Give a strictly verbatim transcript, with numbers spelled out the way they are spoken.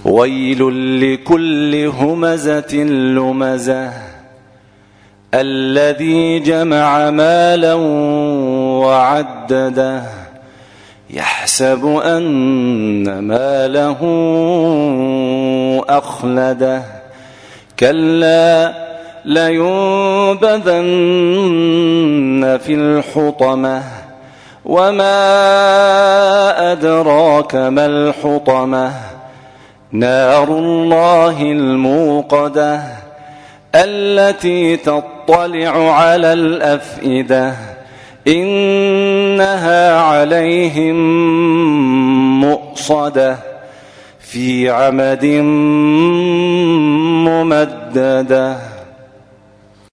ويل لكل همزة لمزة الذي جمع مالا وعدده يحسب أن ماله أخلده كلا لينبذن في الحطمة وما أدراك ما الحطمة نار الله الموقدة التي تطلع على الأفئدة إنها عليهم مؤصدة في عمد ممددة.